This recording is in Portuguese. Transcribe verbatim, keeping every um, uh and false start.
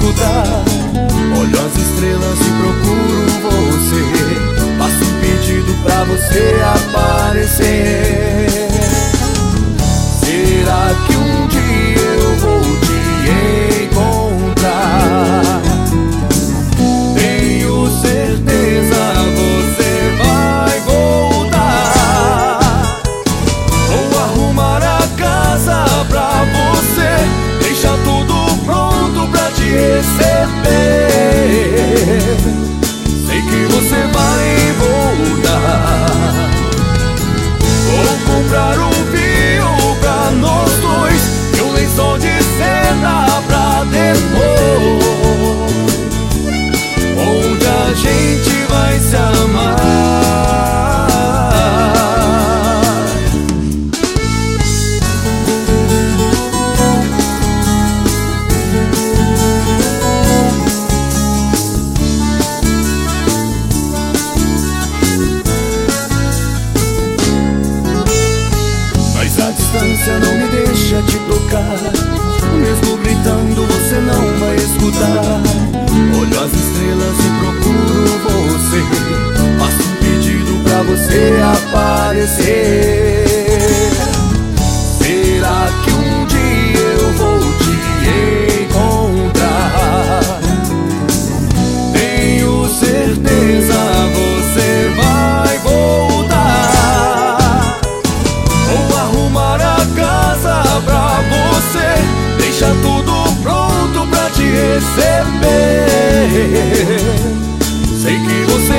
escutar. Olho as estrelas e procuro você. Faço um pedido pra você aparecer. Será que um dia eu vou te encontrar? Tenho certeza você vai voltar. Vou arrumar a casa pra você, deixar tudo pronto pra te receber. Sei que você vai voltar. Vou comprar um vinho pra nós dois e um lençol de seda pra depois, onde a gente vai se amar. Mas a distância não me deixa te tocar. Mesmo gritando você não vai escutar. Olho as estrelas e procuro você. Faço um pedido pra você aparecer. Será que um dia eu vou te encontrar? Tenho certeza você vai voltar. Vou arrumar a casa pra você, deixa tudo pronto pra te receber. Sei que você